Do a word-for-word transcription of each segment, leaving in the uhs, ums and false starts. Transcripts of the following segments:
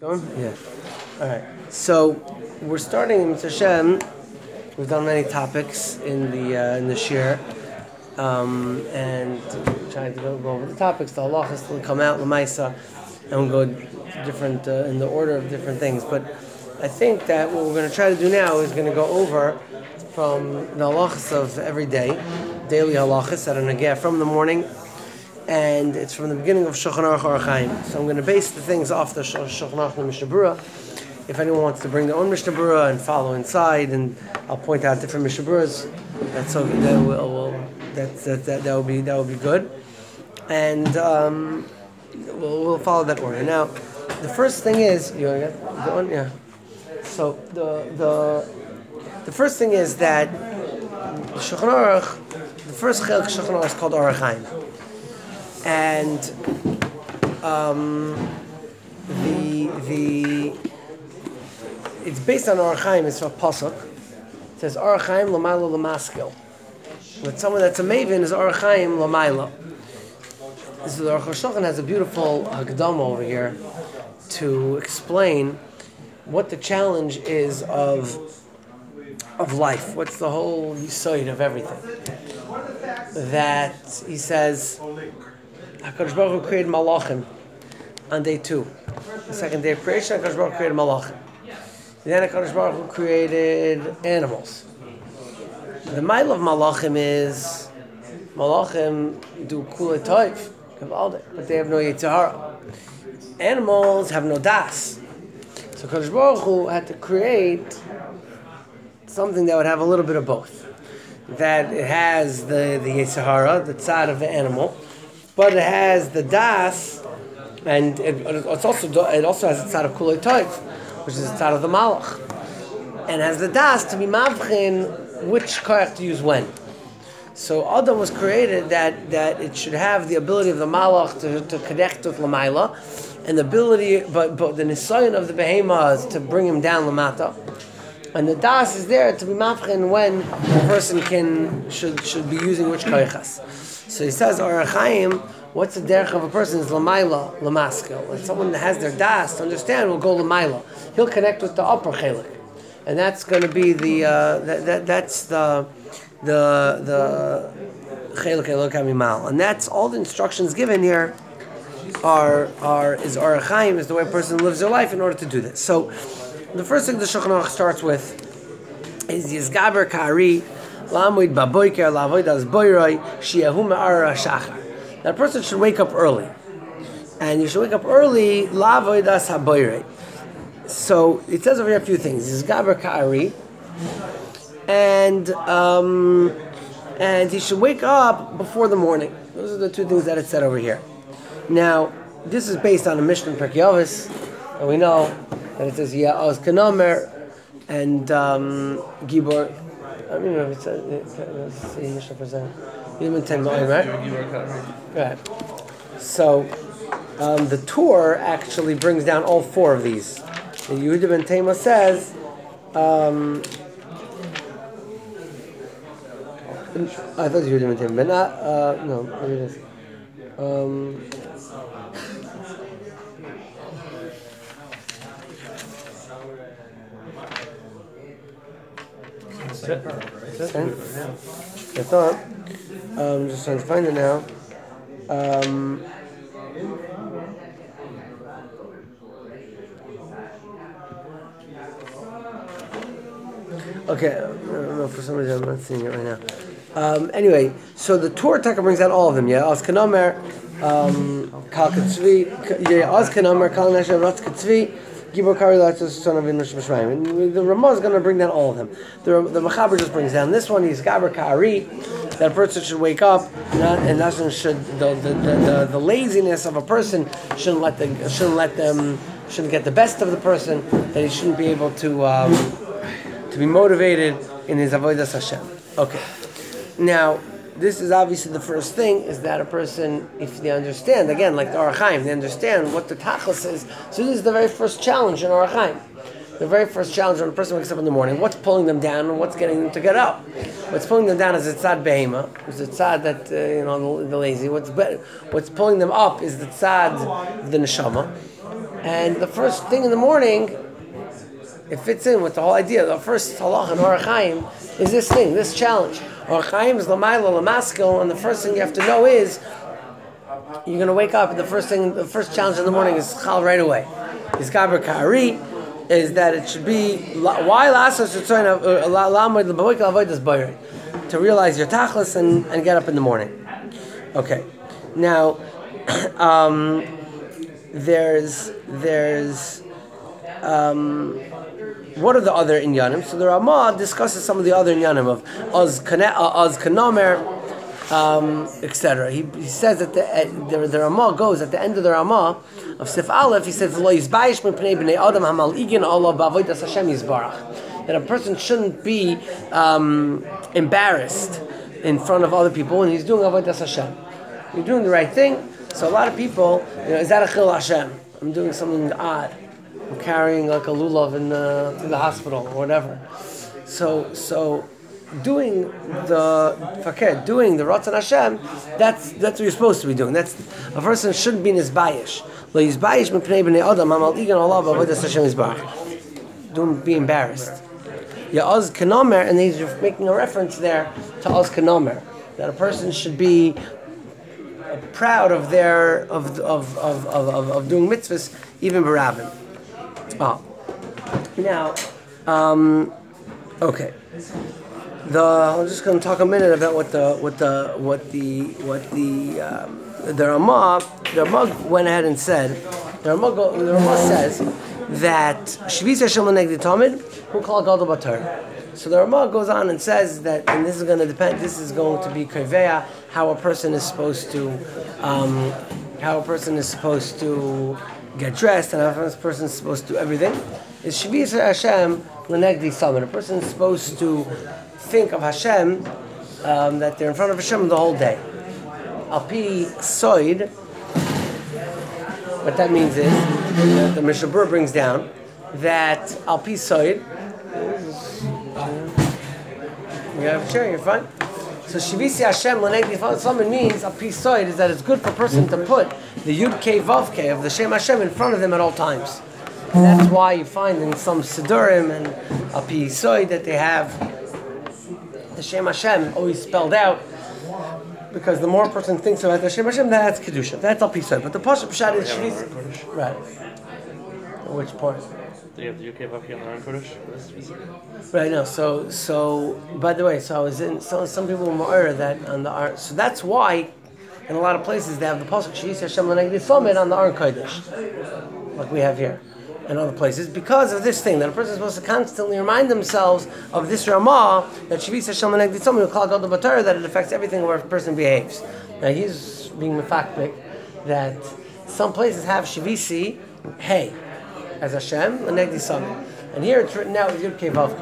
Going? Yeah. All right. So we're starting Mister Hashem. We've done many topics in the uh, in the shir, um, and trying to go, go over the topics. The halachas will come out lemaisa, and we'll go different uh, in the order of different things. But I think that what we're going to try to do now is going to go over from the halachas of every day, daily halachas that are nageh from the morning. And it's from the beginning of Shulchan Aruch Orach Chaim. So I'm going to base the things off the Shulchan Aruch and Mishnah Berurah. If anyone wants to bring their own Mishnah Berurah and follow inside, and I'll point out different Mishnah Berurahs, that's okay. That will, will that, that that that will be that will be good, and um, we'll we'll follow that order. Now, the first thing is you want to get the one, yeah. So the the the first thing is that the Shulchan Aruch, the first Chelek Shulchan Aruch is called Orach Chaim. And um, the the it's based on Orach Chaim. It's a pasuk. It says Orach Chaim l'mayla l'maskel. But someone that's a maven is Orach Chaim l'mayla. This is the Aruch HaShulchan has a beautiful Hagdama over here to explain what the challenge is of of life. What's the whole side of everything? That he says. HaKadosh Baruch Hu created malachim on day two. The second day of creation, HaKadosh Baruch Hu created malachim. Then HaKadosh Baruch Hu created animals. The mile of malachim is malachim do kulei toiv, but they have no yetzer hara. Animals have no das. So HaKadosh Baruch Hu had to create something that would have a little bit of both. That it has the, the yetzer hara, the tzad of the animal, but it has the das, and it, it's also it also has the tzad of kulei toiv, which is the tzad of the malach, and has the das to be mavchin which koach to use when. So Adam was created that that it should have the ability of the malach to, to connect with lamayla, and the ability, but but the nisayon of the behema is to bring him down lamata, and the das is there to be mavchin when the person can should should be using which koachas. So he says, Orach Chaim, what's the derech of a person is lamayla, lamaskel. Like someone that has their das to understand will go lamayla. He'll connect with the upper chelik, and that's going to be the uh, that, that that's the the the chelik elok hamimal, and that's all the instructions given here are are is Orach Chaim is the way a person lives their life in order to do this. So the first thing the Shulchan Aruch starts with is Yizgaber Kari. That person should wake up early, and you should wake up early. So it says over here a few things. It's gaber ka'ari, and um, and he should wake up before the morning. Those are the two things that it said over here. Now this is based on a Mishnah in Pirkei Avos, and we know that it says Ya'az Kanamer and um, Gibor. I mean, it's a, let's see, Mishnah for a second. Even ten million, right? Right. So, um, the Torah actually brings down all four of these. The Yehuda ben Tema says, um, I thought Yehuda ben Tema, but not, uh, no, maybe it is. Um, Ten? I thought. I'm just trying to find it now. Um, okay, I don't know, for some reason I'm not seeing it right now. Um, anyway, so the Torah Taka brings out all of them, yeah? Oz Kanamer, Kal Katzvi, yeah, Oz Kanamer, Kal Nesha, Ratz Katzvi, Gibor Kari Latzos, son of Inosh Mishraim. And the Ramah is going to bring down all of them. The the Mechaber just brings down this one. He's Gaber Kari. That a person should wake up, not, and that should the the, the the the laziness of a person shouldn't let the shouldn't let them shouldn't get the best of the person. That he shouldn't be able to um, to be motivated in his avodas Hashem. Okay, now. This is obviously the first thing, is that a person, if they understand, again, like the Orach Chaim, they understand what the tachlis is. So this is the very first challenge in Orach Chaim. The very first challenge when a person wakes up in the morning, what's pulling them down and what's getting them to get up? What's pulling them down is the tzad behema, is the tzad that, uh, you know, the, the lazy. What's be- what's pulling them up is the tzad, the neshama. And the first thing in the morning, it fits in with the whole idea. The first halach in Orach Chaim is this thing, this challenge. Orach Chaim is l'mayla l'maskil, and the first thing you have to know is you're going to wake up, and the first thing, the first challenge in the morning is chal right away. Is gaber ka'ari, is that it should be why lasos to realize your tachlis and, and get up in the morning. Okay, now um, there's there's um, what are the other inyanim? So the Ramah discusses some of the other inyanim of oz kanamer. Um, et cetera. He, he says that the, uh, the the Ramah goes at the end of the Ramah of Sif Aleph. He says lo yizbayish mipnei bnei adam hamal igin Allah b'avodas Hashem yizbarach. That a person shouldn't be um, embarrassed in front of other people when he's doing avodas Hashem. You're doing the right thing. So a lot of people, you know, is that a chil Hashem? I'm doing something odd. I'm carrying like a lulav in the, to the hospital or whatever. So so. Doing the fakir, doing the Ratzon Hashem, that's that's what you're supposed to be doing. That's a person shouldn't be in his bayish. Lo yizbayish mipnei bnei adam hamal igan olav avodas Hashem yizbarach. Don't be embarrassed. Ya oz kanomer, and he's making a reference there to oz kanomer, that a person should be proud of their of of of of, of, of doing mitzvahs, even barabim. Oh, now, um, okay. The, I'm just going to talk a minute about what the what the what the what the um, the Ramah the Ramah went ahead and said. The Ramah, go, the Ramah says that Shvis Hashem L'Negdi Tamid Hu Kol Gadol B'Torah. So the Ramah goes on and says that, and this is going to depend. This is going to be kaveya, how a person is supposed to um, how a person is supposed to get dressed, and how a person is supposed to do everything. Is Shvis Hashem L'Negdi Tamid. A person is supposed to think of Hashem, um, that they're in front of Hashem the whole day. Al-Pi Soid, what that means is, that the Mishnah Berurah brings down, that Al-Pi Soid, you have a chair, you're fine. So Shivisi Hashem L'Negdi Tamid means, Al-Pi Soid, is that it's good for a person to put the Yud Kei Vav Kei of the Shem Hashem in front of them at all times. And that's why you find in some Sidurim and Al-Pi Soid that they have the Shem Hashem always spelled out, because the more a person thinks about the Shem Hashem, that's Kedusha. That's Al-Pi Soid. But the Pasha Pshat is Shvis. Right. Which part? Do you have the U K Vav on the Aron Kodesh? Right, no. So, so, by the way, so I was in, so some people were more that on the Aron. So that's why, in a lot of places, they have the Pasuk Shvis Hashem L'Negdi Tamid on the Aron Kodesh, like we have here. In other places, because of this thing, that a person is supposed to constantly remind themselves of this Ramah, that Shvis Hashem L'Negdi Tamid, who called Gadol B'Torah, that it affects everything where a person behaves. Now he's being mefakbik that some places have Shivisi, hey, as Hashem L'Negdi Tamid, and here it's written out with Yud Kei Vav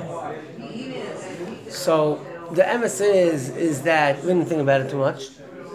Kei. So the emes is is that we didn't think about it too much,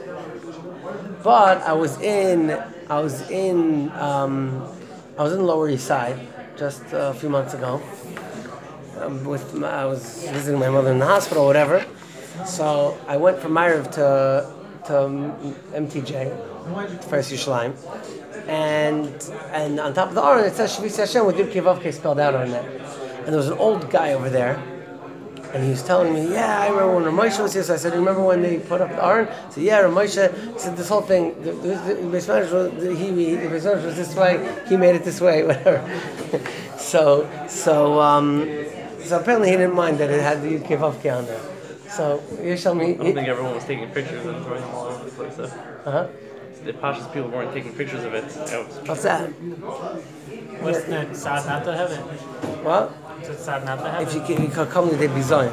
but I was in I was in. Um, I was in the Lower East Side just a few months ago. Um, with my, I was visiting my mother in the hospital, or whatever. So I went from Ma'ariv to to M T J, to First Yerushalayim, and and on top of the Aron it says Shvis Hashem with Yud Kei Vav Kei spelled out on there. And there was an old guy over there, and he was telling me, yeah, I remember when Ramosha was here. So I said, remember when they put up the Aron? He said, yeah, Ramosha. He said, this whole thing, the, the, the, the Beis Medrash was, the, he, the Beis Medrash was this way, he made it this way, whatever. so, so, um, so apparently he didn't mind that it had the Yud Kei Vav Kei on there. So, you show me. I don't think everyone was taking pictures and throwing them all over the place, though. Uh-huh. The Pashas people weren't taking pictures of it. What's that? What's the sad not to have it? What? It's sad not to have If it. you can, you can come to the Bizayin.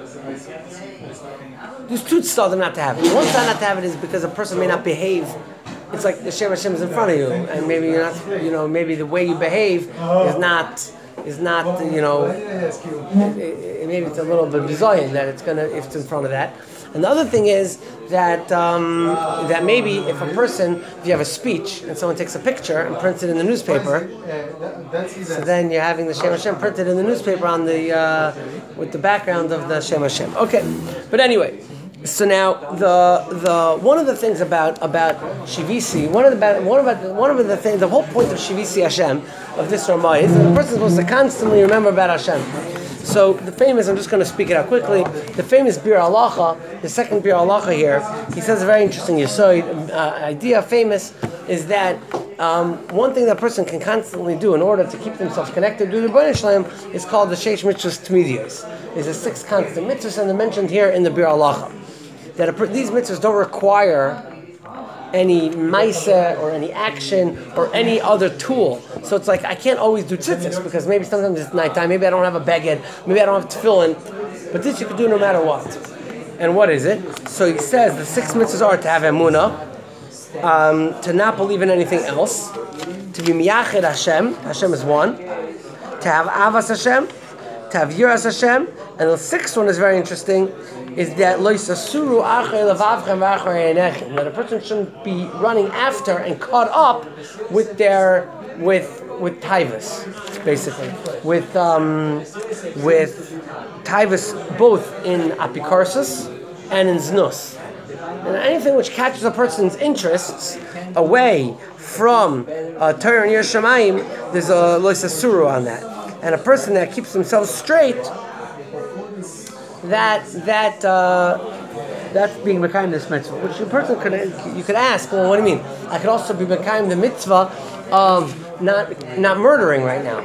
There's two tzaddim not to have it. One tzad not to have it is because a person may not behave. It's like the Shem Hashem is in front of you, and maybe you're not, you know, maybe the way you behave is not, is not, you know, it, it, maybe it's a little bit bizayin that it's gonna, if it's in front of that. And the other thing is that um, that maybe if a person, if you have a speech and someone takes a picture and prints it in the newspaper, so then you're having the Shem Hashem printed in the newspaper on the uh, with the background of the Shem Hashem. Okay, but anyway, So now the the one of the things about about Shivisi, one of the about one about one of the things, the whole point of Shivisi Hashem of this Ramah is that the person is supposed to constantly remember about Hashem. So the famous, I'm just going to speak it out quickly. The famous Bir Halacha, the second Bir Halacha here, he says a very interesting Yesod uh, idea. Famous is that um, one thing that a person can constantly do in order to keep themselves connected to the Rebbeinu Shalom is called the Sheish Mitzvahs Tmidiyos. There's a six constant mitzvahs, and they're mentioned here in the Bir Halacha. That a, these mitzvahs don't require any maisa or any action or any other tool. So it's like I can't always do tzitzis because maybe sometimes it's nighttime, maybe I don't have a baguette, maybe I don't have tefillin, but this you can do no matter what. And what is it? So he says the six mitzvahs are to have emunah, um, to not believe in anything else, to be miyached Hashem, Hashem is one, to have avas Hashem, to have yiras Hashem, and the sixth one is very interesting, is that lo yisasuru achrei levavchem v'achrei einechem, that a person shouldn't be running after and caught up with their with with taivas, basically with um, with taivas both in apikarsus and in znus, and anything which catches a person's interests away from uh, Torah and Yiras Shamayim, there's a lo yisasuru on that, and a person that keeps himself straight. That that uh, that's being mekayim this mitzvah, which a person could you could ask, well, what do you mean? I could also be mekayim the mitzvah of not not murdering right now.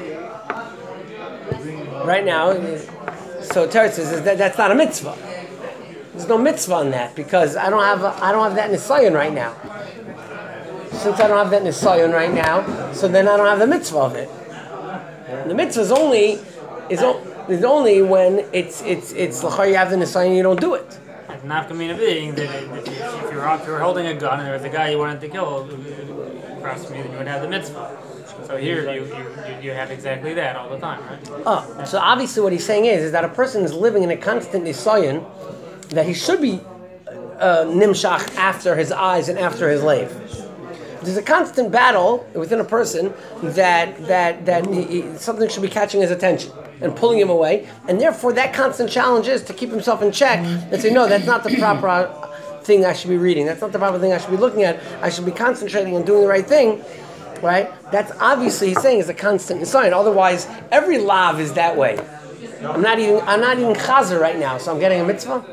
Right now, so Teretz says that that's not a mitzvah. There's no mitzvah on that because I don't have a, I don't have that nisayon right now. Since I don't have that nisayon right now, so then I don't have the mitzvah of it. The mitzvah is only is. O- It's only when it's it's it's l'char you have the nisayon and you don't do it. It's not coming being that if you- if you're if you're holding a gun and there's a guy you wanted to kill across from you, then you would have the mitzvah. So here you you, you have exactly that all the time, right? Oh, so obviously what he's saying is is that a person is living in a constant nisayon that he should be uh, nimshach after his eyes and after his life. There's a constant battle within a person that that that he, he, something should be catching his attention and pulling him away, and therefore that constant challenge is to keep himself in check and say, no, that's not the proper thing I should be reading. That's not the proper thing I should be looking at. I should be concentrating on doing the right thing, right? That's obviously he's saying is a constant sign. Otherwise, every lav is that way. I'm not even I'm not even chazer right now, so I'm getting a mitzvah.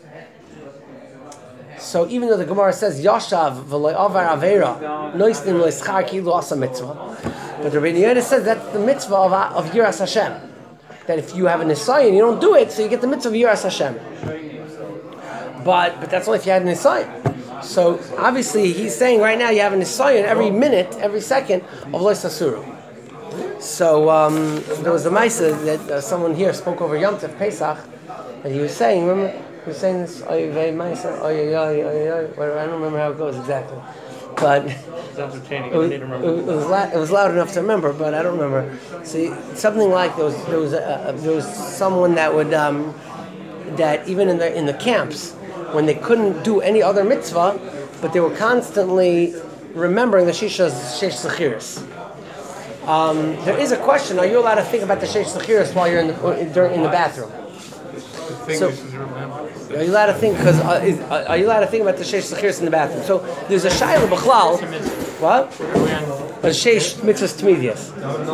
So even though the Gemara says Yashav v'lo avar avera noisnim loischar kilu asa mitzvah, but the Rebbeinu Yehuda says that's the mitzvah of of Yiras Hashem. That if you have a nisayon, you don't do it, so you get the mitzvah of Yiras Hashem. But but that's only if you had a nisayon. So obviously he's saying right now you have a nisayon every minute, every second of lo yisasuru. So um, there was a ma'isa that uh, someone here spoke over Yom Tov Pesach, and he was saying, remember, he was saying this, oy vey ma'isa, oy oy oy oy, whatever. I don't remember how it goes exactly, but It's entertaining. it I was, need to it remember. was, la- it was loud enough to remember, but I don't remember. See, something like there was there was a, a, there was someone that would um, that even in the in the camps when they couldn't do any other mitzvah, but they were constantly remembering the Shishas Sheish Zechiris. Um, there is a question: are you allowed to think about the Sheish Zechiris while you're in the during in the bathroom? So, are you allowed to think? Because uh, is- uh, are you allowed to think about the Sheish Zechiris in the bathroom? So there's a Shaila B'chlal. What? A Sheish Mitzvahs Tmidiyos.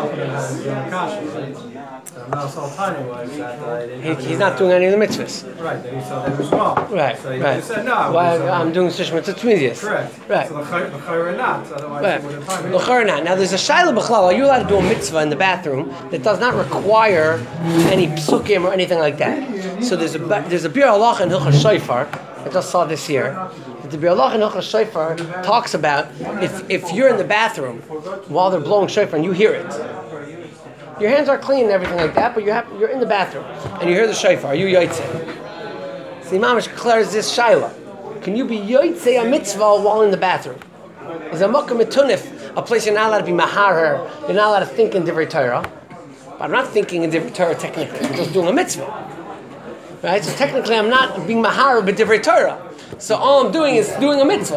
He, he's not doing any of the mitzvahs. Right, then you saw that was wrong. Right, So you right. just said no. Why so- I'm doing Sheish Mitzvahs Tmidiyos. Correct. Right. So l'chayr not, otherwise Right. you wouldn't find it. L'chayr not. Now there's a Shaila B'chlal. Are you allowed to do a mitzvah in the bathroom that does not require any psukim or anything like that? So there's a there's a Bir Halacha in Hilchos Shofar. I just saw this here. The Bir Halacha in Hilchos Shofar talks about if if you're in the bathroom while they're blowing shofar and you hear it, your hands are clean and everything like that, but you have you're in the bathroom and you hear the shofar. Are you yotzei? So the Imam declares this shaila: can you be yotzei a mitzvah while in the bathroom? Is a makom mitunif a place you're not allowed to be maharer? You're not allowed to think in divrei Torah. But I'm not thinking in divrei Torah technically. I'm just doing a mitzvah. Right? So technically I'm not being mahar but divrei Torah. So all I'm doing is doing a mitzvah.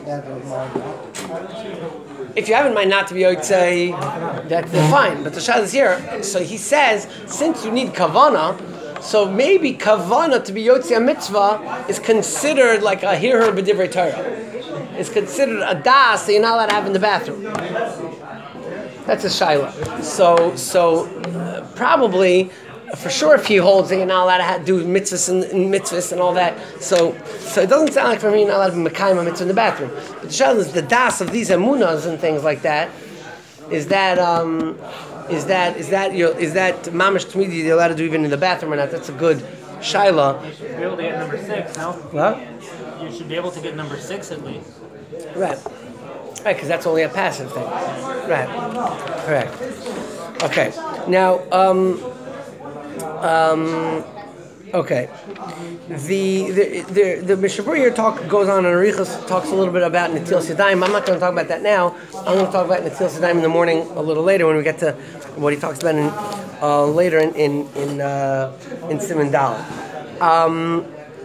If you have in mind not to be yotzei, that's fine. But the shad is here. So he says, since you need kavana, So maybe kavana to be yotzi a mitzvah is considered like a hear her b'divrei Torah. It's considered a das that you're not allowed to have in the bathroom. That's a shaila. So, so uh, probably, for sure, if he holds that you're not allowed to have, do mitzvahs and, and mitzvahs and all that, so so it doesn't sound like for me you're not allowed to be mekayim a mitzvah in the bathroom. But the shaila is the das of these emunas and things like that. Is that um, is that is that you is that mamash tmidi you're allowed to do even in the bathroom or not? That's a good shaila. You should be able to get number six, no? What? You should be able to get number six at least. Right. Right, because that's only a passive thing. Right. Correct. Okay. Now, um, um, okay. The the the, the Mishnah Berurah here talk goes on and Arichas talks a little bit about Netilas Yadayim. I'm not going to talk about that now. I'm going to talk about Netilas Yadayim in the morning a little later when we get to what he talks about in, uh, later in in in, uh, in Siman Daled. Um,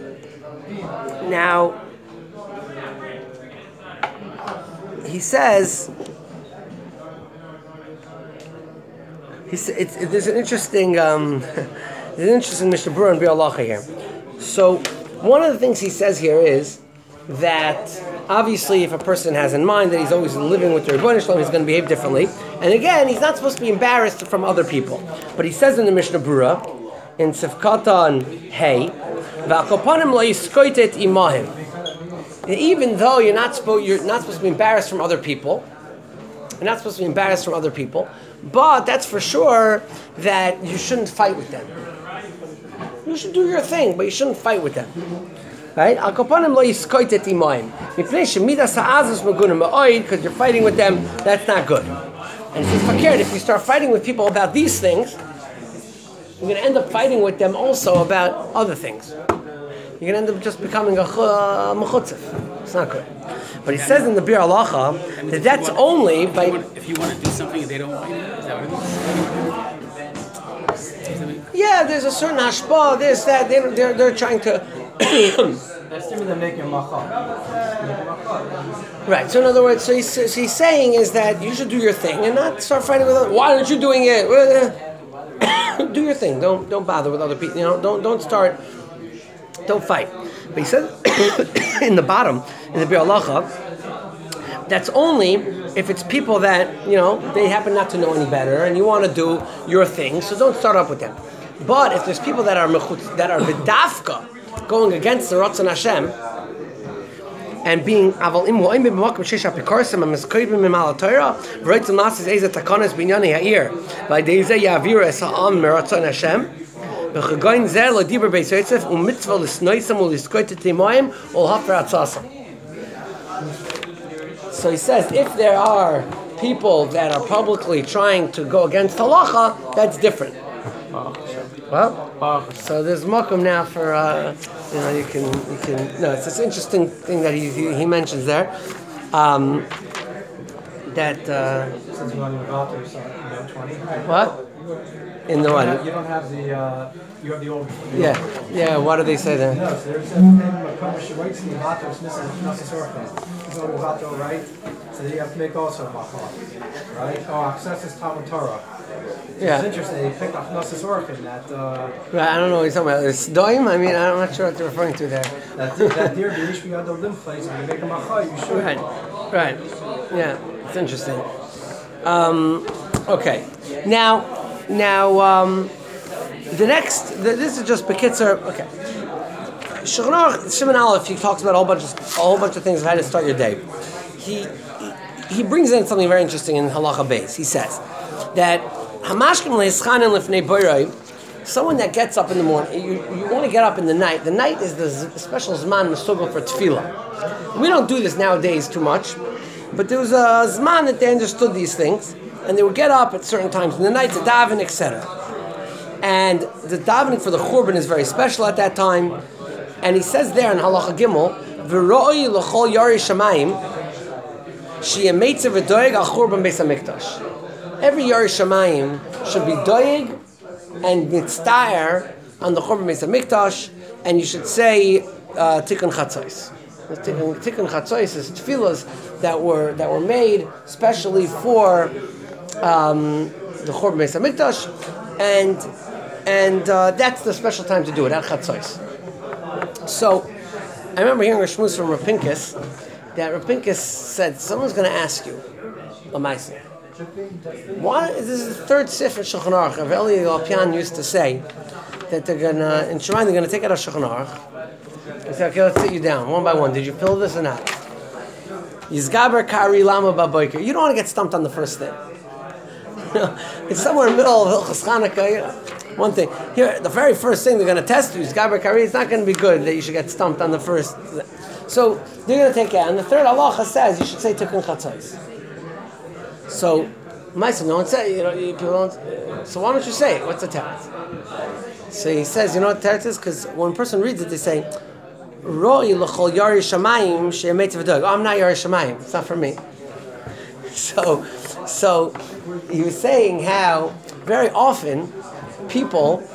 now. He says, he sa- it's, it, there's an interesting, um, there's an interesting Mishnah Berurah and Biur Halacha here. So one of the things he says here is that obviously if a person has in mind that he's always living with the Rebbeinu Shalom, he's going to behave differently. And again, he's not supposed to be embarrassed from other people. But he says in the Mishnah Berurah, in Sefkatan Hey, V'akopanim lo yiskoitet imahim. Even though you're not supposed you're not supposed to be embarrassed from other people, you're not supposed to be embarrassed from other people, but that's for sure that you shouldn't fight with them. You should do your thing, but you shouldn't fight with them. Right? Al kopanim lo yiskoitet imayim. Mipnei shemidas ha'azus megunim ma'oid, because you're fighting with them, that's not good. And he says, fakir, if you start fighting with people about these things, you're going to end up fighting with them also about other things. You're going to end up just becoming a mechutzef. It's not good. But he says in the Biur Halacha that that's only by... If you want to do something and they don't want you, is that what it is? Yeah, there's a certain hashpah, this, that, they're, they're, they're trying to... That's different than making a machal. Right, so in other words, so he's, so he's saying is that you should do your thing and not start fighting with others. Why aren't you doing it? Do your thing. Don't don't bother with other people. You know, don't don't start... Don't fight. But he says in the bottom, in the Biur Halacha, that's only if it's people that, you know, they happen not to know any better and you want to do your thing, so don't start up with them. But if there's people that are mechutz, that are b'dafka, going against the Ratzon Hashem, and being aval im ho'im b'makom sheish ha'pikorsim ha'mizkoibim mim'al ha'Torah v'roitzim nasis eizeh takonas b'inyanei ha'ir v'adei zeh ya'aviru es ha'am meratzon Hashem. So he says, if there are people that are publicly trying to go against halacha, that's different. Well, so there's makom now for uh, you know you can you can no it's this interesting thing that he he, he mentions there um, that uh, Since we're on the Vater, so you know, twenty. what in the You one. don't have- You don't have the, uh, you have the old. the Yeah, old- yeah. What do they say there? No, so there's a thing, Makom Shewaites in the Vater, it's missing, Knesset Orphan. It's only Vater, right? So then you have to make also a Machal, right? Oh, access is Talmud Torah. Yeah. It's interesting, they picked up Knesset Orphan, that, uh, Right, I don't know what he's talking about. It's doim. I mean, I'm not sure what they're referring to there. that, that deer, the Yishbi Yadol Lim place, if you make a Machal, you should. Right, right. Yeah, it's interesting. Um, okay, now, now, um, the next. The, this is just Bekitzer. Okay. Shulchan Aruch, Siman Aleph, he talks about a whole bunch of a whole bunch of things of how to start your day. He he, he brings in something very interesting in Halacha Beis. He says that Hamashkim le'ischanin lifnei boiroi, someone that gets up in the morning, you, you want to get up in the night. The night is the z- special zman mesugel for tefillah. We don't do this nowadays too much, but there was a zman that they understood these things, and they would get up at certain times in the night to daven, et cetera. And the davening for the Churban is very special at that time. And he says there in Halacha Gimel, "V'roi l'chol yari shamayim, she'yemetze v'doeg al Churban Beis Hamikdash." Every yari shamayim should be doeg and mitztaer on the Churban Beis Hamikdash, and you should say uh, Tikkun Chatzos. Tikkun, Tikkun Chatzos is tefillas that were that were made specially for um, the Churban Beis Hamikdash, and and uh, that's the special time to do it at Chatzos. So, I remember hearing a shmuz from Rapinkus that Rapinkus said, someone's going to ask you, Lamaisa, why, this is the third sif in Shulchan Aruch. Rav Eli Alpian used to say that they're going to, in Shemayim, they're going to take out a Shulchan Aruch. He said, okay, let's sit you down, one by one. Did you fill this or not? Yizgaber Kari Lama Baboiker. You don't want to get stumped on the first thing. You know, it's somewhere in the middle of Hilchos Chanukah, you know, one thing. Here, the very first thing they're going to test you is Gaber Kari. It's not going to be good that you should get stumped on the first. So they're going to take out. And the third halacha says you should say Tikkun Chatzos. So, Maisa, no one say, you know, people don't. So why don't you say it? What's the teretz? So he says, you know what the teretz is? Because when a person reads it, they say, Ro'i l'chol yari shamayim she'emet v'dog. Oh, I'm not yari shamayim. It's not for me. So, so he was saying how very often people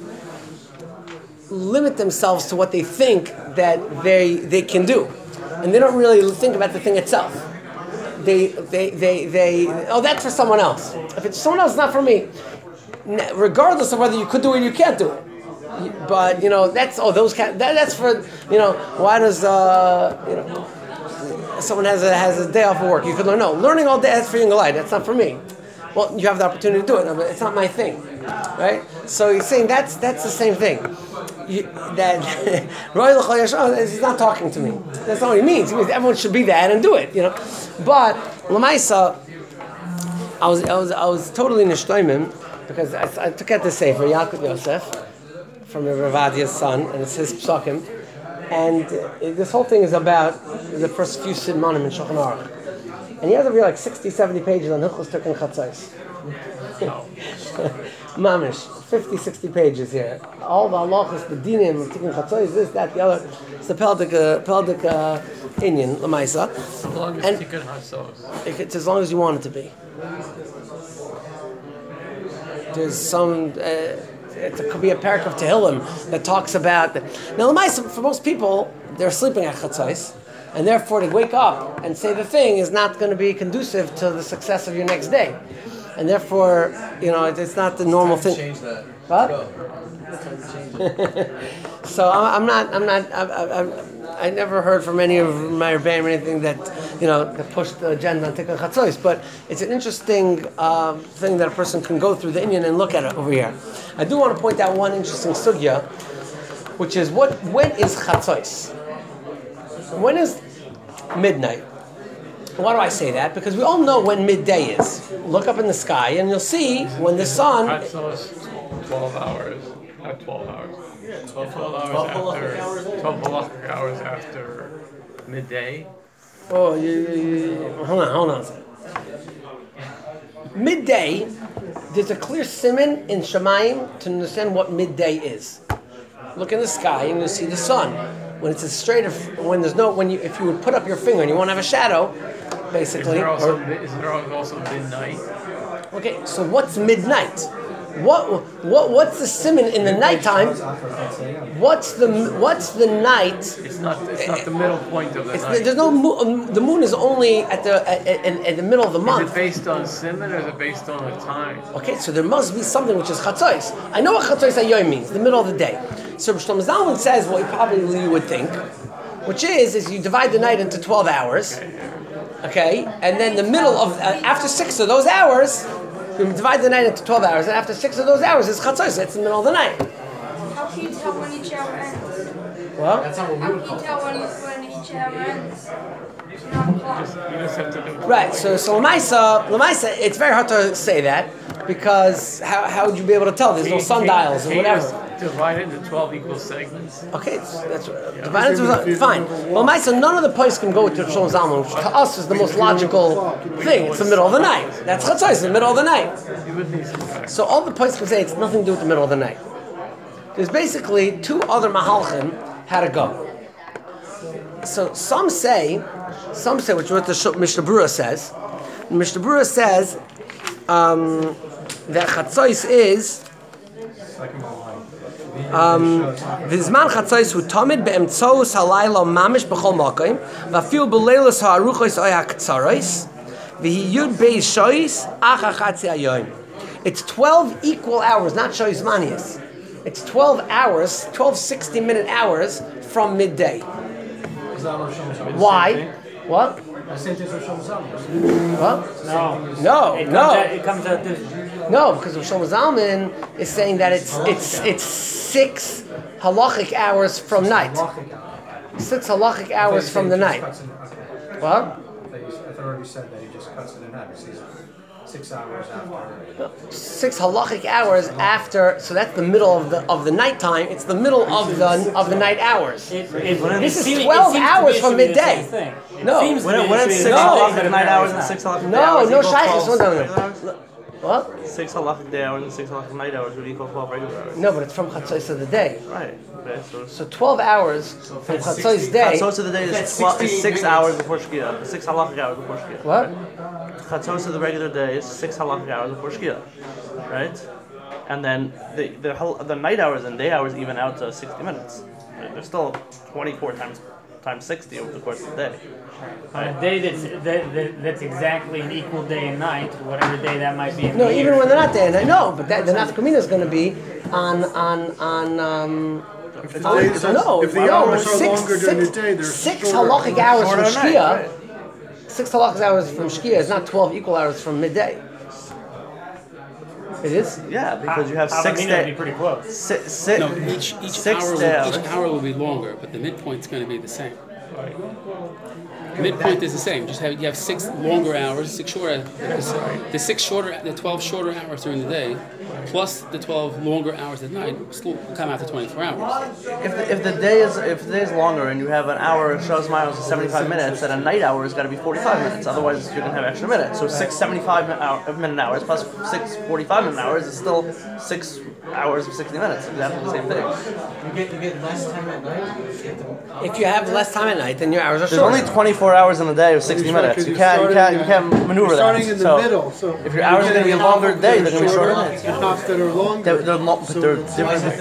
limit themselves to what they think that they they can do, and they don't really think about the thing itself. They they they they oh, that's for someone else. If it's someone else, it's not for me. Regardless of whether you could do it or you can't do it. But you know that's oh those kind that, that's for you know why does uh you know someone has a has a day off of work, you could learn. No, learning all day, that's for Yingalai, that's not for me. Well, you have the opportunity to do it, but it's not my thing, right? So he's saying that's that's the same thing. You, that Roy L'chol Yashar is not talking to me. That's not what he means. He means everyone should be that and do it, you know. But Lamaisa, I was I was I was totally nishtoimim because I, I took out the sefer Yaakov Yosef from Rav Adia's son, and it's his psakim. And uh, this whole thing is about the first few sidmanim in Shulchan Aruch. And he has over like sixty, seventy pages on Hilchos Tikkun Chatzos. Mamish, fifty, sixty pages here. All the halachos, the dinim of Tikkun Chatzos, this, that, the other. It's the Peldik, uh, Peldik uh, Inyan, Lamaisa. As long as Tikkun Chatzos. If it's as long as you want it to be. There's some... Uh, It could be a parak of Tehillim that talks about that. Now, for most people, they're sleeping at Chatzos, and therefore to wake up and say the thing is not going to be conducive to the success of your next day, and therefore, you know, it's not the normal thing. Change that. What? Go. So I'm not. I'm not. I, I, I never heard from any of my rebbeim or anything that you know that pushed the agenda on Tikkun Chatzos. But it's an interesting um, thing that a person can go through the Inyan and look at it over here. I do want to point out one interesting sugya, which is what when is Chatzos? When is midnight? Why do I say that? Because we all know when midday is. Look up in the sky and you'll see when the sun. Chatzos, twelve hours. Not twelve hours. Yeah, twelve, twelve hours after. Twelve halachic hours after midday. Oh, you, you, you, hold on, hold on a second. Midday, there's a clear siman in Shemayim to understand what midday is. Look in the sky and you'll see the sun. When it's a straight, of, when there's no, when you, if you would put up your finger and you won't have a shadow, basically. Is there also, or, is there also midnight? Okay, so what's midnight? What what what's the siman in the nighttime? What's the what's the night? It's not it's not the middle point of the It's night. the, there's no moon. The moon is only at the at, at, at the middle of the month. Is it based on siman or is it based on the time? Okay, so there must be something which is chatzos. I know what chatzos ayoyim means, the middle of the day. So Shlomo Zalman says what you probably you would think, which is is you divide the night into twelve hours, okay, and then the middle of uh, after six of those hours. We divide the night into twelve hours, and after six of those hours, it's chatzos. It's the middle of the night. How can you tell when each hour ends? What? That's not what we How would can call you it. tell when, when each hour ends? It's not a clock. Just, you just have to do Right. So, so Lamaisa, Lamaisa, it's very hard to say that because how how would you be able to tell? There's no sundials or whatever. Divide it into twelve equal segments. Okay, it's, that's divided into fine. Well, Lamaisa, none of the places can go to Shlomo Zalman, which to us is the most logical thing. It's the middle of the night. That's chatzos. It's the middle of the night. You would need some facts. So all the places can say it's nothing to do with the middle of the night. There's basically two other mahalchim how to go. So some say, some say, which is what the Mishnah Berurah says. The Mishnah Berurah says um, that chatzos is v'zman chatzos hu tamid be'emtzoos halayla mamish b'chol makom v'afil b'leilos ha'aruchos oy ha'ktzaros v'hi yud beis shois ach ha'chatzi hayoyim. It's twelve equal hours, not Shoyz Manias. It's twelve hours, twelve sixty-minute hours from midday. Is that what Shom Zalman? Why? What? The same thing as Shom Zalman. What? No. No, It comes no. out, it comes out this. No, because Shlomo Zalman is saying that it's it's it's six halachic hours from night. Six halachic hours from the night. What? I thought you said that he just cuts it in half. He says six hours after. Six halachic hours after. So that's the middle of the of the night time. It's the middle of the of the night hours. It, it, This it is seems- it twelve seems to hours be from issuing the midday. same thing. It No. seems to When, be when it's issuing six the same No. thing, but halachic night hours apparently and it's six not. halachic day No, hours no, equal Shaykhis, twelve no, no, regular hours? no. What? Six halachic day hours and six halachic night hours would equal twelve regular hours. No, but it's from Chatzos of the day. Right. Okay, so So twelve hours from Chatzos day. Chatzos of the day is, twelve, is six hours before Shkia. Six halachic hours before Shkia. What? Chatzos of the regular day is six halachic hours before Shkia. Right? And then the, the hal- the night hours and day hours even out to sixty minutes. They're still twenty-four times times sixty over the course of the day. On a day that's that, that, that's exactly an equal day and night, whatever day that might be in No, the even year. when they're not there, and I know, but that, the nafkamina is going to be on on on. Um, If the, on days are- no, if the no, hours are six, longer during six, the day, they're six shorter. halachic hours Shorter from night, shkia. right. Six halachic hours from shkia is not twelve equal hours from midday. It is. Yeah, because you have six Havamina would be days. pretty close. Six, six, No, each each six hour day will, each hours. hour will be longer, but the midpoint's going to be the same. The midpoint is the same. Just have you have six longer hours, six shorter. The six shorter, the twelve shorter hours during the day, plus the twelve longer hours at night, still come out to twenty-four hours. If the, if the day is if the day is longer and you have an hour of shows miles of seventy-five minutes, then a night hour has got to be forty-five minutes. Otherwise, you're gonna have extra minutes. So six seventy-five minute, hour, minute hours plus six forty-five minute hours is still six hours of sixty minutes. Exactly the same thing. You get you get less time at night. If you have less time at night, then your hours are There's shorter. only twenty-four hours in a day of sixty You're minutes. starting- You can't you you're can't you starting, can't maneuver You're starting that. in the So middle, so if your hours are gonna be a longer day, they're gonna be shorter nights. and half that are longer. They're, they're not, but they're different.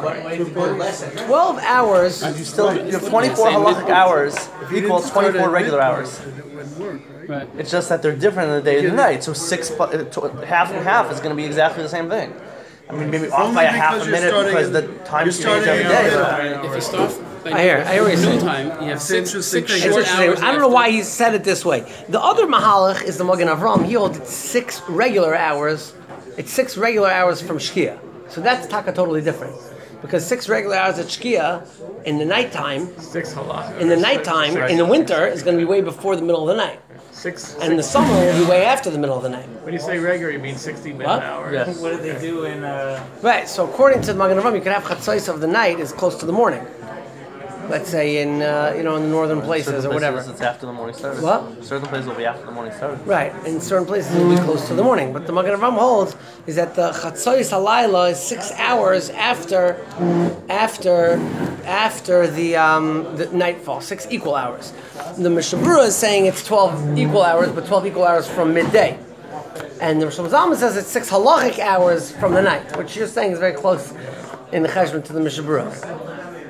twelve hours. You still you have twenty-four halachic hours equals twenty-four regular hours. It wouldn't work, right? Right. It's just that they're different in the day and the night. So six pu- uh, tw- half and half is going to be exactly the same thing. I mean, maybe off by a Only half a because you're minute starting because in- the time you're change starting every in day. the but- middle. If you start by I hear- I hear what you're saying. noontime, you have six interesting six thing. short It's hours. interesting. I don't know after- why he said it this way. The other Mahalach is the Magen Avram. He holds it's six regular hours. It's six regular hours from Shkia. So that's taka totally different. Because six regular hours at Shkia in the nighttime, Six halacha. in the nighttime, in the winter, is going to be way before the middle of the night. Six. And in the summer will be way after the middle of the night. When you say regular, you mean sixty minute What? hours. Yes. What did they do in uh, Right, so according to the Magen Avram, you can have chatzos of the night is close to the morning. Let's say in, uh, you know, in the northern places Certain or whatever. places it's after the morning started. What? Certain places will be after the morning started. Right, in certain places it will be close to the morning. But the Magen Avram holds is that the Chatzos Halayla is six hours after, after, after the, um, the nightfall, six equal hours. The Mishnah Berurah is saying it's twelve equal hours, but twelve equal hours from midday. And the Rosh Zalman says it's six halachic hours from the night, which you're saying is very close in the cheshbon to the Mishnah Berurah.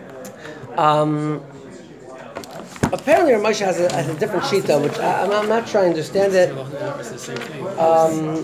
Um, apparently, Rav Moshe has a, has a different sheet though, which I, I'm, I'm not sure I understand it. It's the same thing. Um,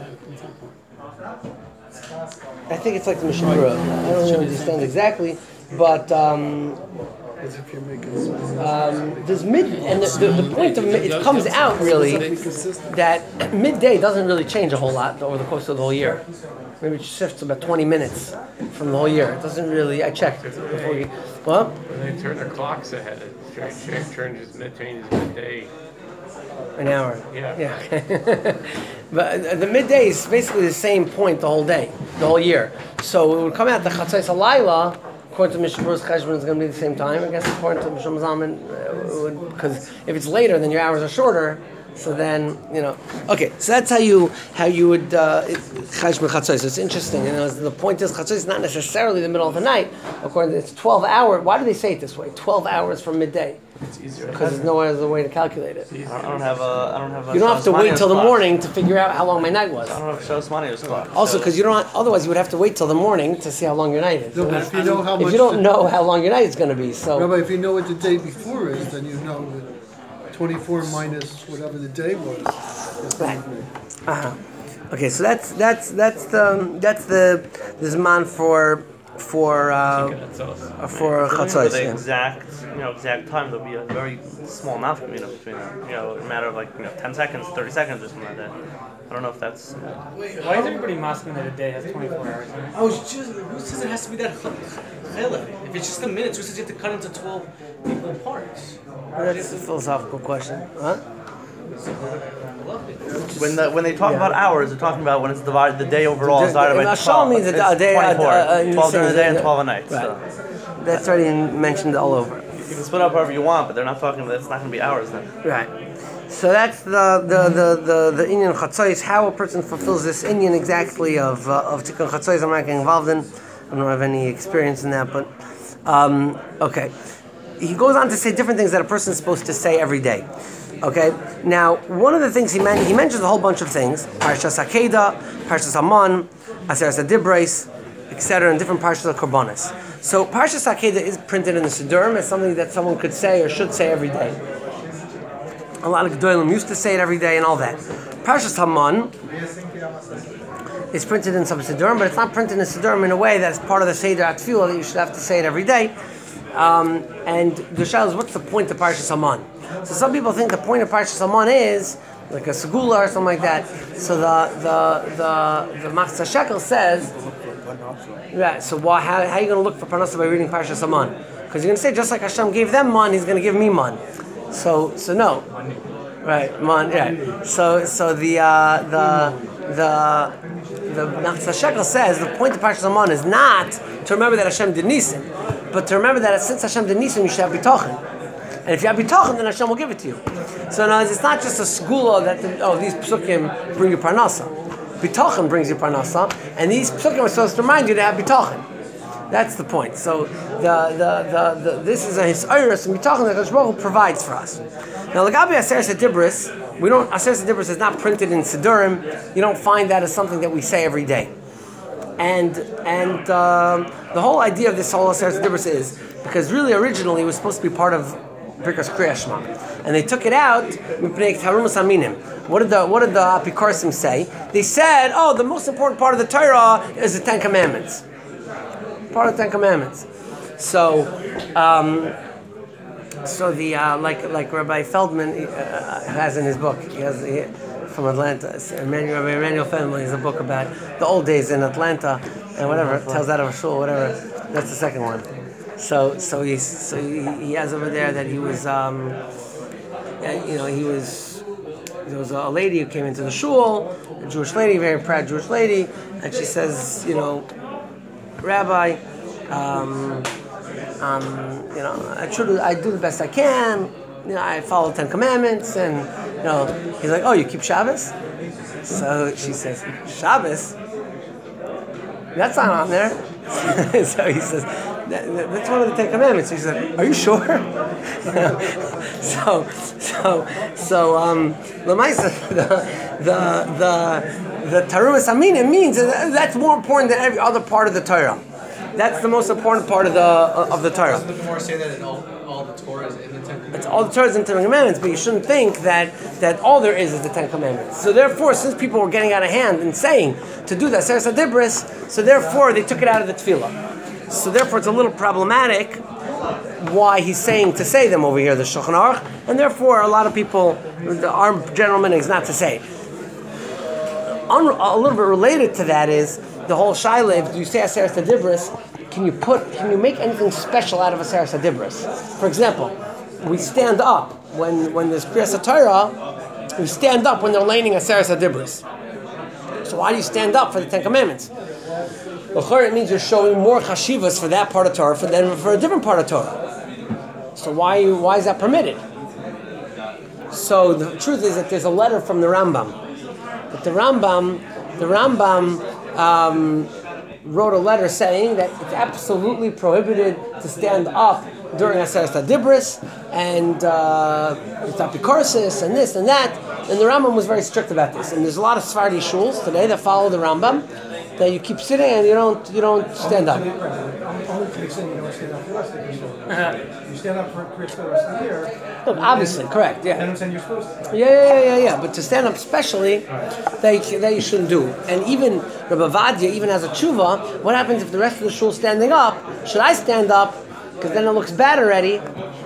I think it's like the Mishnah Berurah. I don't really understand exactly, but um, As if you're making um, there's mid, and the, the, the point of mid, it comes out really that midday doesn't really change a whole lot over the course of the whole year. Maybe it shifts about twenty minutes from the whole year. It doesn't really. I checked before we. Well, When they turn their clocks ahead, it changes, changes, mid- changes midday. an hour. Yeah. Yeah. Okay. But uh, the midday is basically the same point the whole day, the whole year. So it would come out the Chatzos Halayla, according to Mishnah Berurah's cheshbon, is going to be the same time. I guess according to Mishnah Zalman, because if it's later, then your hours are shorter. So then, you know, okay. So that's how you how you would uh, cheshbon chatzos. It's interesting. You know, the point is chatzos is not necessarily the middle of the night. According to it's twelve hour. Why do they say it this way? Twelve hours from midday. It's easier. Because there's no other way to calculate it. I don't, I don't have a. I don't have a. You don't have to wait Shasmanios till the clock. morning to figure out how long my night was. I don't have a Shasmanios clock. Also, so- because you don't. Otherwise, you would have to wait till the morning to see how long your night is. No, but if you know how much. If you don't the- know how long your night is going to be, so Rabbi, if you know what the day before is, then you know that twenty-four minus whatever the day was. is Right. evening. uh-huh. Okay, so that's that's that's the that's the the zman for for uh, That's us. uh, for For chatzos. the Yeah. exact, you know, exact time, there'll be a very small nafka, you know, between them. You know, a matter of like, you know, ten seconds, thirty seconds, or something like that. I don't know if that's. Why is everybody masking that a day has twenty-four hours in it? I was just, who says it has to be that chilek? If it's just a minute, who says you have to cut into twelve equal parts? That's a philosophical question, huh? When the, when they talk Yeah. about hours, they're talking about when it's divided. The day overall is The- divided the- by Mashal twelve. means a It's day- a- twenty-four. a- a- twelve during the day and yeah. twelve at night. Right. So That's already mentioned all over. you can split up however you want, but they're not talking. That's not going to be hours then. Right. So that's the the the the, the Inyan Chatzos, how a person fulfills this Inyan exactly of uh, of Tikkun Chatzos. I'm not getting involved in. I don't have any experience in that, but um, okay. He goes on to say different things that a person is supposed to say every day. Okay. Now, one of the things he men- he mentions a whole bunch of things: Parshas Hakeda, Parshas Haman, Aseres Adibres, et cetera, and different Parshas of Korbanos. So Parshas Hakeda is printed in the Siddurim as something that someone could say or should say every day. A lot of Gedolim used to say it every day and all that. Parshas Haman is printed in some Siddurim, but it's not printed in Siddurim in a way that's part of the Seder Atfilah that you should have to say it every day. Um, and the shal is, what's the point of Parshas Haman? So some people think the point of Parshas Haman is like a segula or something like that. So the the the the Machzah Shekel says, yeah. So why, how, how are you going to look for parnasa by reading Parshas Haman? Because you're going to say just like Hashem gave them man, He's going to give me man. So so no, right? Man, yeah. So so the uh, the the the Machzah Shekel says the point of Parshas Haman is not to remember that Hashem did nisim, but to remember that since Hashem did nisim, you should have bitachon. And if you have bitachon, then Hashem will give it to you. So now it's not just a segula that the, oh these psukim bring you parnasa. Bitachon brings you parnasa, and these psukim are supposed to remind you to have bitachon. That's the point. So the the the, the this is a hisayrus and bitachon that Hashem Baruch Hu provides for us. Now Lagabi Aseres Adibris, we don't Aseres Adibris is not printed in Siddurim. You don't find that as something that we say every day. And and um, the whole idea of this whole Aseres Adibris is because really originally it was supposed to be part of Birkas Kriyas Shema, and they took it out. What did the What did the Apikorsim say? They said, "Oh, the most important part of the Torah is the Ten Commandments. Part of the Ten Commandments." So, um, so the uh, like like Rabbi Feldman uh, has in his book. He has he, from Atlanta. Emmanuel, Rabbi Emmanuel Feldman has a book about the old days in Atlanta and whatever. It tells out of a shul, whatever. That's the second one. So, so he's so he, he has over there that he was, um, you know, he was. There was a lady who came into the shul, a Jewish lady, very proud Jewish lady, and she says, you know, Rabbi, um, um, you know, I try to, I do the best I can. You know, I follow the Ten Commandments, and you know, he's like, oh, you keep Shabbos? So she says, Shabbos? That's not on there. So he says, that's one of the Ten Commandments. He said, are you sure? so, so, so, um, Lamaisa, the, the, the, the Tarumas Aminim means that that's more important than every other part of the Torah. That's the most important part of the of the Torah. Doesn't the Gemara say that in all, all the Torah is in the Ten Commandments? It's all the Torah is in the Ten Commandments, but you shouldn't think that, that all there is is the Ten Commandments. So therefore, since people were getting out of hand and saying to do that, Aseres Adibris, so therefore they took it out of the Tefillah. So therefore it's a little problematic why he's saying to say them over here, the Shulchan Aruch, and therefore a lot of people, our general minhag is not to say it. A little bit related to that is the whole shaila. If you say Aseres Adibris, can you put, can you make anything special out of Aseres Adibris? For example, we stand up when when there's Kriyas Torah. We stand up when they're laning Aseres Adibris. So why do you stand up for the Ten Commandments? It means you're showing more chashivas for that part of Torah than for a different part of Torah. So why why is that permitted? So the truth is that there's a letter from the Rambam. But the Rambam, the Rambam um, wrote a letter saying that it's absolutely prohibited to stand up during Aseres Adibris and uh, Apikoros and this and that. And the Rambam was very strict about this. And there's a lot of Sephardi shuls today that follow the Rambam. that you keep sitting and you don't you don't stand up. Only to the extent you don't stand up for the rest of the year. You stand up for Kriyas the rest of the year. Look, obviously, correct, Then yeah. I'm saying you're supposed to. Yeah, yeah, yeah, yeah, yeah. But to stand up specially, that you, that you shouldn't do. And even Rabbi Vadia, even as a tshuva, what happens if the rest of the shul is standing up? Should I stand up? Because then it looks bad already.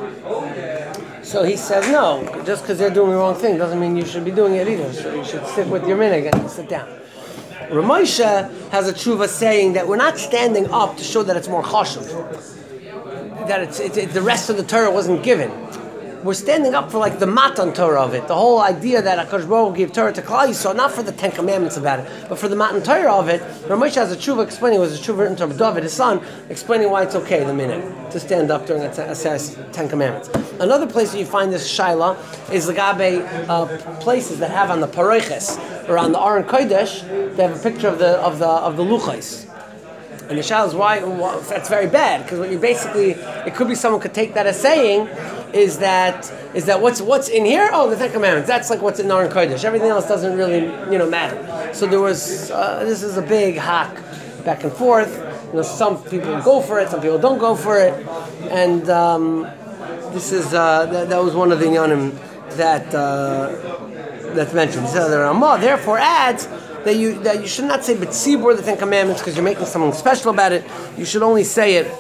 So he says, no, just because they're doing the wrong thing doesn't mean you should be doing it either. So you should stick with your minhag and sit down. Ramosha has a tshuva saying that we're not standing up to show that it's more chashuv, that it's, it, it, the rest of the Torah wasn't given. We're standing up for like the matan Torah of it, the whole idea that HaKadosh Baruch Hu gave Torah to Klal Yisrael, not for the Ten Commandments about it, but for the matan Torah of it. Ramosha has a tshuva explaining, it was a tshuva written to David, his son, explaining why it's okay, the minute, to stand up during a, t- a Ten Commandments. Another place that you find this shaila is the gabe uh, places that have on the paroiches or on the Aron Kodesh, they have a picture of the of the of the luchais. And the shaila is why, why that's very bad, because what you basically, it could be someone could take that as saying is that is that what's what's in here? Oh, the Ten Commandments. That's like what's in Aron Kodesh. Everything else doesn't really you know matter. So there was uh, this is a big hack back and forth. You know, some people go for it, some people don't go for it, and. Um, This is uh, that, that was one of the inyanim that uh, that's mentioned. So the Ramah therefore adds that you that you should not say b'tzibur the Ten Commandments because you're making something special about it. You should only say it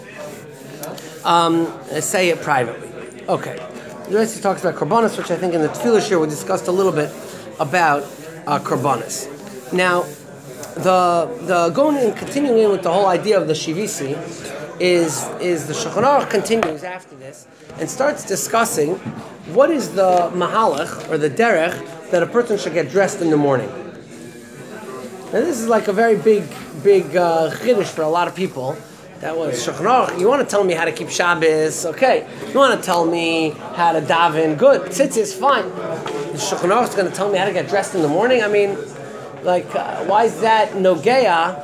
um, say it privately. Okay. The rest he talks about korbanos, which I think in the tefillah shir we discussed a little bit about uh, korbanos. Now, the the going and continuing in with the whole idea of the shivisi is is the Shulchan Aruch continues after this and starts discussing what is the mahalach or the derech that a person should get dressed in the morning. Now this is like a very big, big uh, chiddush for a lot of people. That was Shulchan Aruch. You want to tell me how to keep Shabbos? Okay. You want to tell me how to daven? Good. Tzitz is fine. The Shulchan Aruch is going to tell me how to get dressed in the morning. I mean, like, uh, why is that nogeya?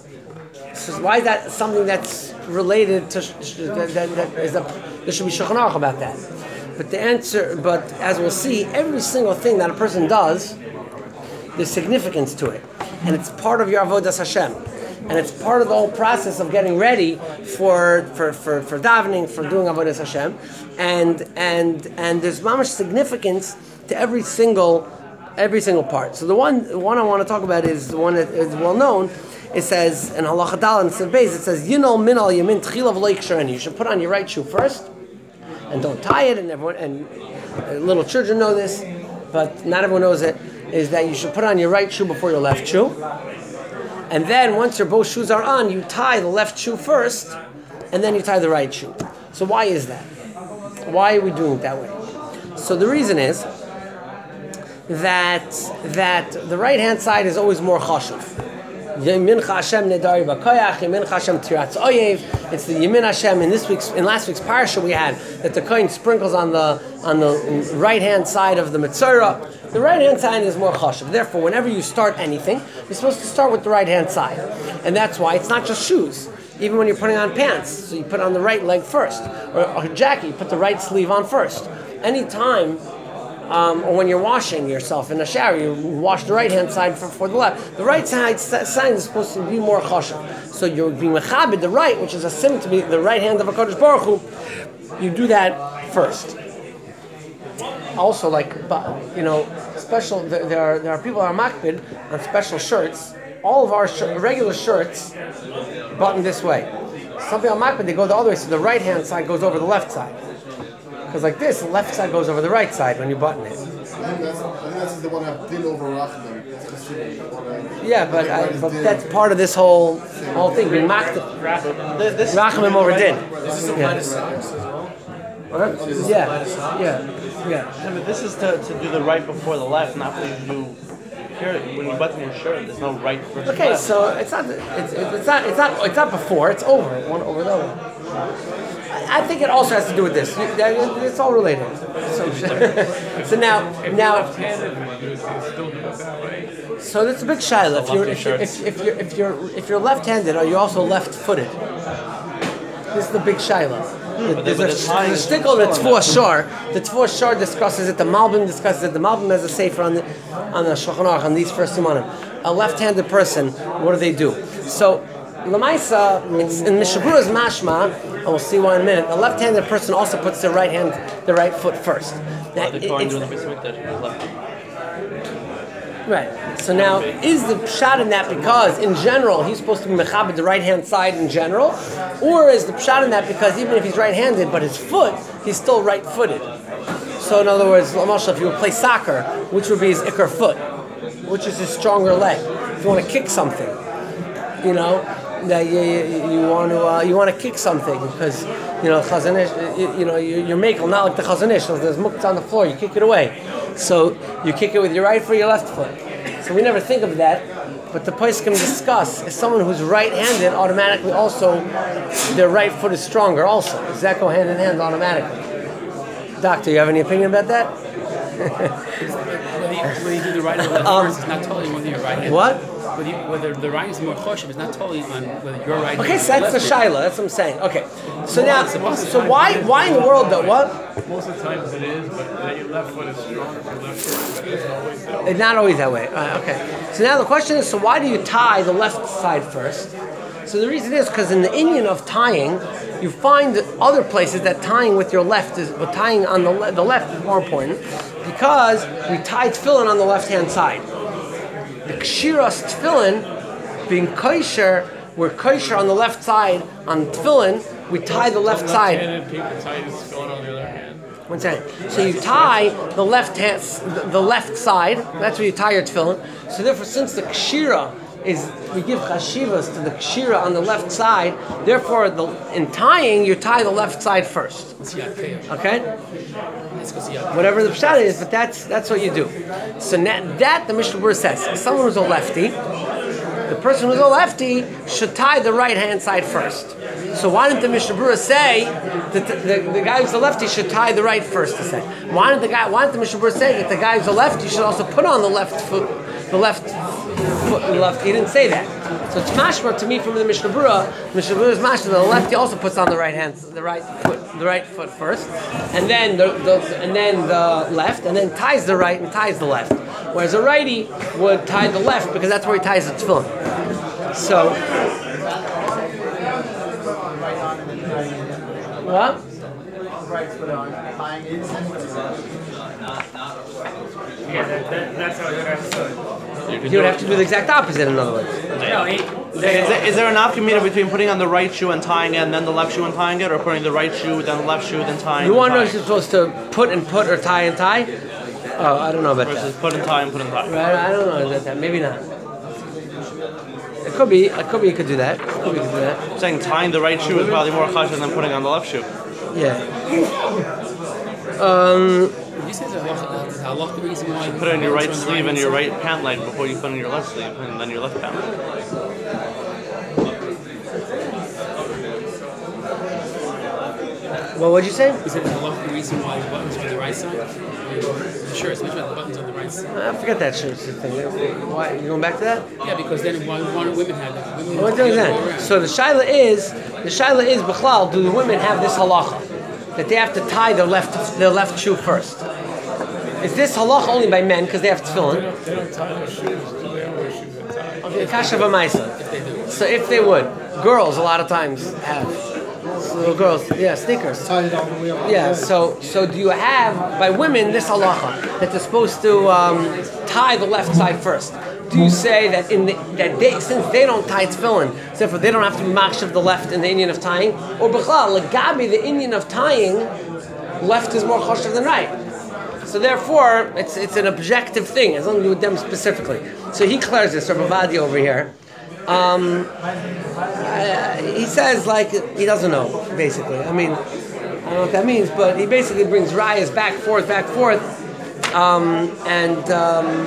Why is that something that's related to that, that, that is a, there should be Shulchan Aruch about that? But the answer, but as we'll see, every single thing that a person does, there's significance to it, and it's part of your avodas Hashem, and it's part of the whole process of getting ready for for for, for davening, for doing avodas Hashem, and and and there's mamash significance to every single every single part. So the one the one I want to talk about is the one that is well known. It says in Halacha Dal and Sev Beis, it says Yinol Minal Yamin Tchilav Lo Yikshureni. You should put on your right shoe first, and don't tie it. And everyone and uh, little children know this, but not everyone knows it. Is that you should put on your right shoe before your left shoe, and then once your both shoes are on, you tie the left shoe first, and then you tie the right shoe. So why is that? Why are we doing it that way? So the reason is that that the right hand side is always more chashuv. Yemin Hashem nedari b'koyach, Yemin Hashem tiratz oyev. It's the Yemin Hashem. In this week's, in last week's parsha, we had that the kohen sprinkles on the on the right hand side of the metzora. The right hand side is more chashuv. Therefore, whenever you start anything, you're supposed to start with the right hand side, and that's why it's not just shoes. Even when you're putting on pants, so you put on the right leg first, or, or a jacket, you put the right sleeve on first. Anytime. Um, or when you're washing yourself in a shower, you wash the right hand side for, for the left. The right side side is supposed to be more chashuv. So you're being mechabed the right, which is a sim to be the right hand of HaKadosh Baruch Hu. You do that first. Also, like you know, special. There are there are people that are makpid on special shirts. All of our sh- regular shirts button this way. Some people are makpid, they go the other way, so the right hand side goes over the left side. Because like this, the left side goes over the right side when you button it. I think that's, I think that's the one that did over Rachamim. Yeah, but I, but that's part of this whole whole thing. Being mocked. Rachamim over din. This is Yeah. the socks as well. What? Yeah, yeah, yeah. No, but this is to, to do the right before the left, not when you do here. When you button your shirt, there's no right versus Okay, left. so it's not it's, it's not it's not it's not before. It's over one over the other. I think it also has to do with this. It's all related. So, so now, now. So that's a big shaila. If you're if you're, if, if you're if you're if you're left-handed, are you also left-footed? This is the big shaila. Hmm, There's a, there's a shtickle that's for shar. The Tfor Shar discusses it. The Malbim discusses it. The Malbim has a sefer on the on the Shulchan Aruch on these first simanim. A left-handed person, what do they do? So, Lamaisa, it's in Mishabura's mashma, and we'll see why in a minute. The left-handed person also puts their right hand, their right foot first. Now, it- it's- Right. So now, is the pshat in that because, in general, he's supposed to be mechabed the right-hand side in general? Or is the pshat in that because even if he's right-handed, but his foot, he's still right-footed? So in other words, Lamashal, if you would play soccer, which would be his ikar foot? Which is his stronger leg? If you want to kick something, you know, that you, you, you want to uh, you want to kick something because, you know, chazanish, you, you know, you, you're makel, not like the chazanish. So there's muktzah on the floor, you kick it away. So you kick it with your right foot or your left foot. So we never think of that, but the place can discuss is someone who's right-handed automatically also their right foot is stronger also. Does that go hand in hand automatically? Doctor, you have any opinion about that? Whether you, whether you do the right or the left Um, first, it's not totally whether you're right. What? Whether, you, whether the right is more choshev, it's not totally on whether you're right. Okay, so or that's the left. shaila. That's what I'm saying. Okay, so now, so why, why in the world though? What? Most of the times it is, but then your left foot is stronger for left foot, but it's always that way. It's not always that way. Uh, okay. So now the question is: so why do you tie the left side first? So the reason is because in the Indian of tying, you find other places that tying with your left is, but tying on the le- the left is more important because we tie tefillin on the left hand side. The kshiras tefillin, being kosher, we're kosher on the left side on tefillin. We tie the left side. Left-handed people tie this going on the other hand. One second. So you tie the left hand, the left side. That's where you tie your tefillin. So therefore, since the kshira is, we give chashivas to the kshira on the left side. Therefore, the, in tying, you tie the left side first. Okay. Whatever the pshat is, but that's that's what you do. So na- that the Mishnah Berurah says, someone who's a lefty, the person who's a lefty should tie the right hand side first. So why didn't the Mishnah Berurah say that the, the, the guy who's a lefty should tie the right first? To say, why didn't the guy? Why didn't the Mishnah Berurah say that the guy who's a lefty should also put on the left foot, the left foot, the left? He didn't say that. So it's mashma to me from the Mishnah Berurah. Mishnah Berurah is mashma. The lefty also puts on the right hand, the right foot, the right foot first, and then the, the and then the left, and then ties the right and ties the left. Whereas a righty would tie the left because that's where he ties the tefillin. So. What? Yeah, that, that, that's how it understood. You would have to do the exact opposite, in other words. No, he, Is there, is there an option between putting on the right shoe and tying it, and then the left shoe and tying it, or putting the right shoe, then the left shoe, then tying? You and want to know if tying? you're supposed to put and put or tie and tie? Oh, I don't know about Versus that. put and tie and put and tie. Right? I don't know about that. Maybe not. It could be. It could be. You could do that. It could be. You could do that. I'm saying tying the right shoe is probably more kosher than putting on the left shoe. Yeah. Um. You said there's a halach the reason why you Put it on your right on the sleeve and your side. right pant leg before you put it on your left sleeve, and then your left pant leg. Well, what'd you say? You said there's a halach the reason why the buttons are on the right side. Sure, it's much about the buttons on the right side. I forget that shit thing. Why? You going back to that? Yeah, because then why, why do women have that? Women What's have that? that. So the shaila is the shaila is b'chlal. Do the women have this halacha that they have to tie their left their left shoe first? Is this halacha only by men because they have tefillin? They don't tie their shoes, do they? Wear shoes and tie. Okay, kasha v'maisa. So if they would, girls a lot of times have little girls, yeah, sneakers. Tie it all the way up. Yeah. So so do you have by women this halacha that they're supposed to um, tie the left side first? Do you say that in the, that they since they don't tie tefillin, therefore they don't have to be makshav the left in the Indian of tying, or b'chlal legabi the Indian of tying, left is more choshev than right. So therefore, it's it's an objective thing. It's nothing to do with them specifically. So he declares this, Rabbi Vadi over here. Um, uh, he says like he doesn't know, basically. I mean, I don't know what that means, but he basically brings rayas back, forth, back, forth, um, and um,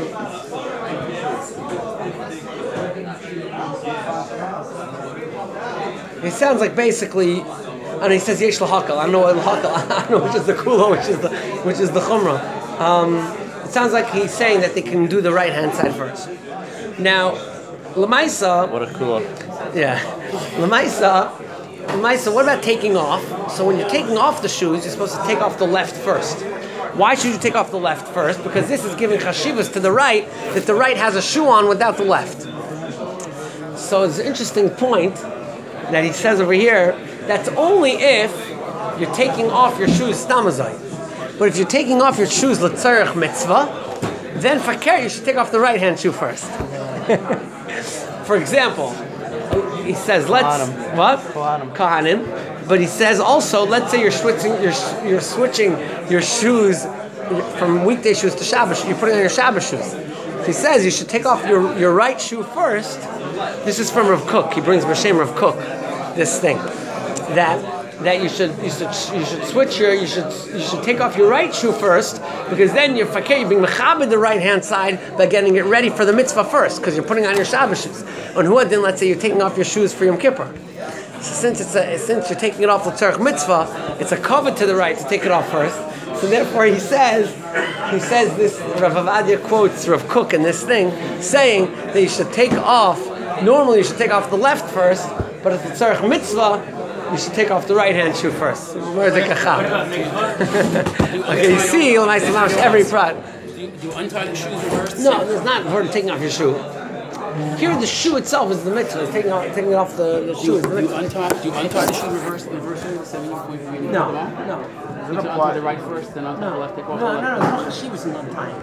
it sounds like basically. And he says yesh lahakal. I don't know what lahakal. I don't know which is the kula, which is the which is the chumrah. Um, it sounds like he's saying that they can do the right hand side first. Now, lamaisa. What a cool. Yeah, lamaisa. Lamaisa. What about taking off? So when you're taking off the shoes, you're supposed to take off the left first. Why should you take off the left first? Because this is giving chashivas to the right that the right has a shoe on without the left. so it's an interesting point that he says over here. That's only if you're taking off your shoes stamazai. But if you're taking off your shoes l'tzarech mitzvah, then for care you should take off the right hand shoe first. For example, he says, let's Kohanim. what? Kohanim. Kohanim. But he says also, let's say you're switching, you're you're switching your shoes from weekday shoes to Shabbos. You're putting on your Shabbos shoes. He says you should take off your, your right shoe first. This is from Rav Kook. He brings B'Shem Rav Kook this thing that that you should you should you should switch your you should you should take off your right shoe first, because then you're fakir, you're being mechabed the right hand side by getting it ready for the mitzvah first, because you're putting on your Shabbos shoes. On Huadin, let's say you're taking off your shoes for Yom Kippur. So since it's a, since you're taking it off the tzarech mitzvah, it's a covet to the right to take it off first. So therefore, he says he says this. Rav Avadia quotes Rav Kook in this thing, saying that you should take off. Normally, you should take off the left first, but at the tzarech mitzvah, you should take off the right hand shoe first. Where's the kacham? Okay, you see, every prat. Do you, do you untie the shoes reverse? No, there's not for taking off your shoe. Here, the shoe itself is the mitzvah. Taking off, taking off the, the shoe is the Do you mitzvah. untie? Do you untie the shoe reverse? Reverse the seventy point three? No, no. You untie the right first, then untie the left. Take off the No, left. no, no. She was untying.